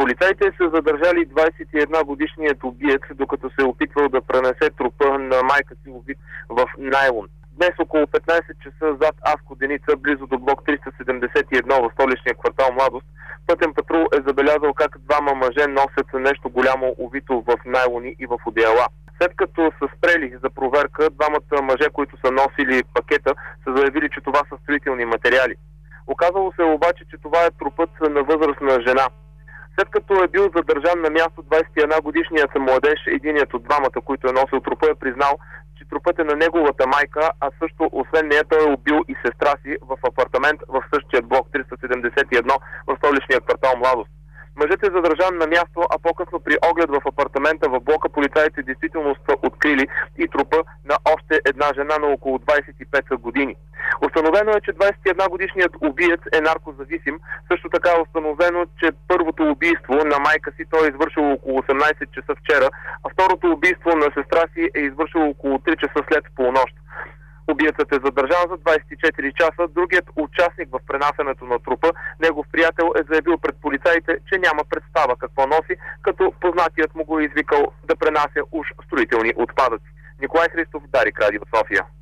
Полицайите са задържали 21-годишният убиец, докато се е опитвал да пренесе трупа на майка си убит в найлон. Днес около 15 часа зад Авко Деница, близо до блок 371 в столичния квартал Младост, пътен патрул е забелязал как двама мъже носят нещо голямо увито в найлони и в одеяла. След като са спрели за проверка, двамата мъже, които са носили пакета, са заявили, че това са строителни материали. Оказало се обаче, че това е трупът на възрастна жена. След като е бил задържан на място, 21-годишният младеж, единият от двамата, които е носил трупа, е признал, че трупът е на неговата майка, а също освен нея той е убил и сестра си в апартамент в същия блок 371 в столичния квартал Младост. Мъжът е задържан на място, а по-късно при оглед в апартамента в блока полицаите действително са открили и трупа на още една жена на около 25 години. Установено е, че 21-годишният убиец е наркозависим. Също така е установено, че първото убийство на майка си той е извършил около 18 часа вчера, а второто убийство на сестра си е извършил около 3 часа след полунощ. Убиецът е задържан за 24 часа. Другият участник в пренасенето на трупа, негов приятел, е заявил пред полицаите, че няма представа какво носи, като познатият му го е извикал да пренася уж строителни отпадъци. Николай Христов, Дарик Радио, София.